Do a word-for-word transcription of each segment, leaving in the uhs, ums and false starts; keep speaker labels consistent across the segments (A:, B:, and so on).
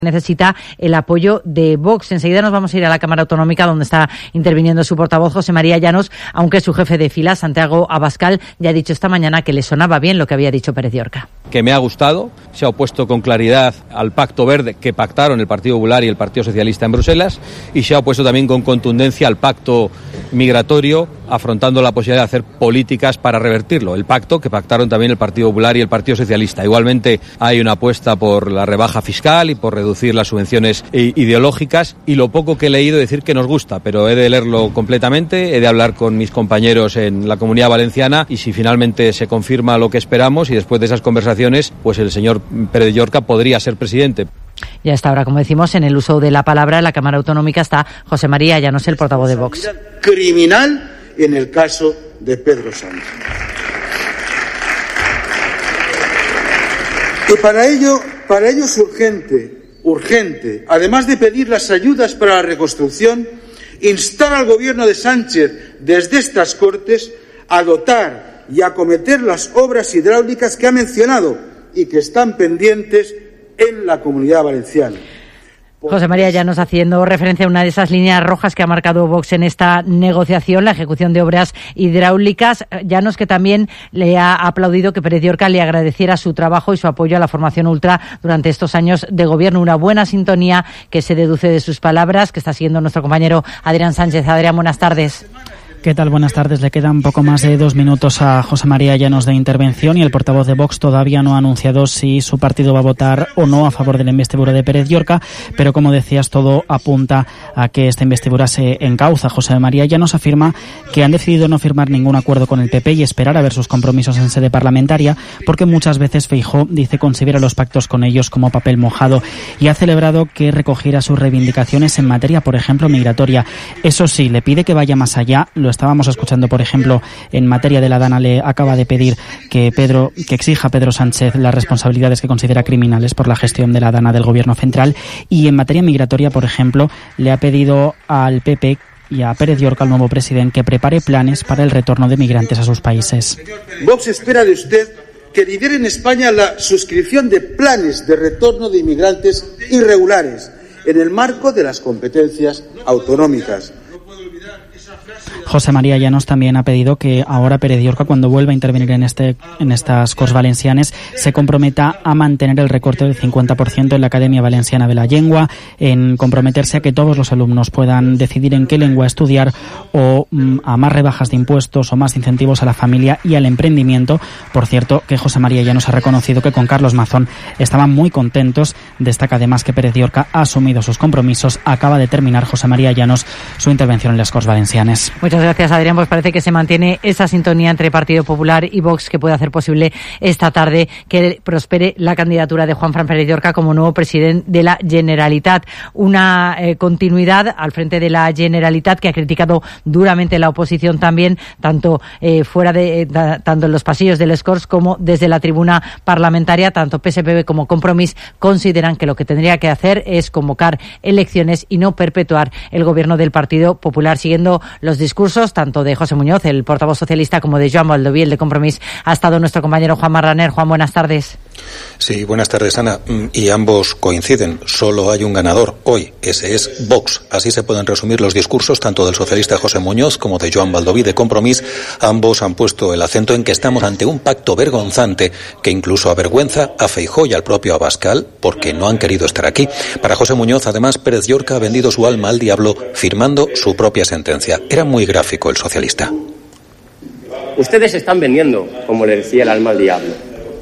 A: necesita el apoyo de Vox. Enseguida nos vamos a ir a la Cámara Autonómica, donde está interviniendo su portavoz José María Llanos, aunque su jefe de fila, Santiago Abascal, ya ha dicho esta mañana que le sonaba bien lo que había dicho Pérez Llorca.
B: Que me ha gustado, se ha opuesto con claridad al Pacto Verde que pactaron el Partido Popular y el Partido Socialista en Bruselas, y se ha opuesto también con contundencia al pacto migratorio, afrontando la posibilidad de hacer políticas para revertirlo. El pacto que pactaron también el Partido Popular y el Partido Socialista. Igualmente hay una apuesta por la rebaja fiscal y por reducir las subvenciones ideológicas, y lo poco que he leído decir que nos gusta, pero he de leerlo completamente, he de hablar con mis compañeros en la Comunidad Valenciana, y si finalmente se confirma lo que esperamos y después de esas conversaciones, pues el señor Pérez Llorca podría ser presidente.
A: Ya está ahora, como decimos, en el uso de la palabra en la Cámara Autonómica está José María Llanos, el portavoz de Vox.
C: Criminal en el caso de Pedro Sánchez. Y para ello, para ello es urgente, urgente, además de pedir las ayudas para la reconstrucción, instar al gobierno de Sánchez desde estas Cortes a dotar y acometer las obras hidráulicas que ha mencionado y que están pendientes en la Comunidad Valenciana.
A: José María Llanos haciendo referencia a una de esas líneas rojas que ha marcado Vox en esta negociación, la ejecución de obras hidráulicas. Llanos, que también le ha aplaudido que Pérez Llorca le agradeciera su trabajo y su apoyo a la formación ultra durante estos años de gobierno. Una buena sintonía que se deduce de sus palabras, que está siguiendo nuestro compañero Adrián Sánchez. Adrián, buenas tardes.
D: ¿Qué tal? Buenas tardes. Le quedan poco más de dos minutos a José María Llanos de intervención, y el portavoz de Vox todavía no ha anunciado si su partido va a votar o no a favor de la investidura de Pérez Llorca, pero como decías, todo apunta a que esta investidura se encauza. José María Llanos afirma que han decidido no firmar ningún acuerdo con el P P y esperar a ver sus compromisos en sede parlamentaria, porque muchas veces Feijóo, dice, considera los pactos con ellos como papel mojado, y ha celebrado que recogiera sus reivindicaciones en materia, por ejemplo, migratoria. Eso sí, le pide que vaya más allá. Lo estábamos escuchando, por ejemplo, en materia de la Dana, le acaba de pedir que Pedro, que exija a Pedro Sánchez las responsabilidades que considera criminales por la gestión de la Dana del Gobierno central, y en materia migratoria, por ejemplo, le ha pedido al P P y a Pérez Llorca, al nuevo presidente, que prepare planes para el retorno de migrantes a sus países.
C: Vox espera de usted que lidere en España la suscripción de planes de retorno de inmigrantes irregulares en el marco de las competencias autonómicas.
D: José María Llanos también ha pedido que ahora Pérez Llorca, cuando vuelva a intervenir en este en estas Corts Valencianes, se comprometa a mantener el recorte del cincuenta por ciento en la Academia Valenciana de la Llengua, en comprometerse a que todos los alumnos puedan decidir en qué lengua estudiar, o mm, a más rebajas de impuestos o más incentivos a la familia y al emprendimiento. Por cierto, que José María Llanos ha reconocido que con Carlos Mazón estaban muy contentos. Destaca además que Pérez Llorca ha asumido sus compromisos. Acaba de terminar José María Llanos su intervención en las Corts Valencianes.
A: Muchas gracias, Adrián. Pues parece que se mantiene esa sintonía entre Partido Popular y Vox, que puede hacer posible esta tarde que prospere la candidatura de Juanfran Pérez Llorca como nuevo presidente de la Generalitat. Una eh, continuidad al frente de la Generalitat que ha criticado duramente la oposición también, tanto eh, fuera de, eh, da, tanto en los pasillos del Corts como desde la tribuna parlamentaria. Tanto P S P B como Compromís consideran que lo que tendría que hacer es convocar elecciones y no perpetuar el gobierno del Partido Popular. Siguiendo los discursos tanto de José Muñoz, el portavoz socialista, como de Joan Baldoví, el de Compromís, ha estado nuestro compañero Juan Marraner. Juan, buenas tardes.
E: Sí, buenas tardes, Ana. Y ambos coinciden. Solo hay un ganador hoy. Ese es Vox. Así se pueden resumir los discursos tanto del socialista José Muñoz como de Joan Baldoví, de Compromís. Ambos han puesto el acento en que estamos ante un pacto vergonzante que incluso avergüenza a Feijóo y al propio Abascal, porque no han querido estar aquí. Para José Muñoz, además, Pérez Llorca ha vendido su alma al diablo firmando su propia sentencia. Era muy gráfico el socialista.
F: Ustedes están vendiendo, como le decía, el alma al diablo.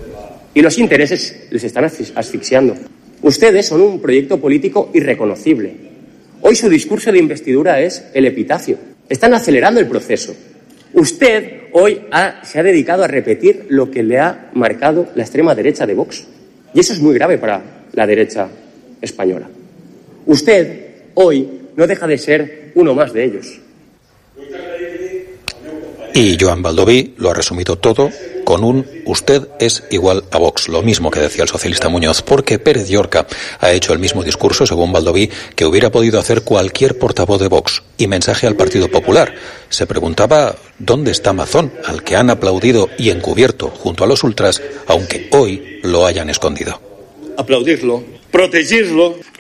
F: Y los intereses les están asfixiando. Ustedes son un proyecto político irreconocible. Hoy su discurso de investidura es el epitafio. Están acelerando el proceso. Usted hoy ha, se ha dedicado a repetir lo que le ha marcado la extrema derecha de Vox. Y eso es muy grave para la derecha española. Usted hoy no deja de ser uno más de ellos.
E: Y Joan Baldoví lo ha resumido todo con un usted es igual a Vox, lo mismo que decía el socialista Muñoz, porque Pérez Llorca ha hecho el mismo discurso, según Baldoví, que hubiera podido hacer cualquier portavoz de Vox. Y mensaje al Partido Popular. Se preguntaba dónde está Mazón, al que han aplaudido y encubierto junto a los ultras, aunque hoy lo hayan escondido.
G: aplaudirlo, protegerlo.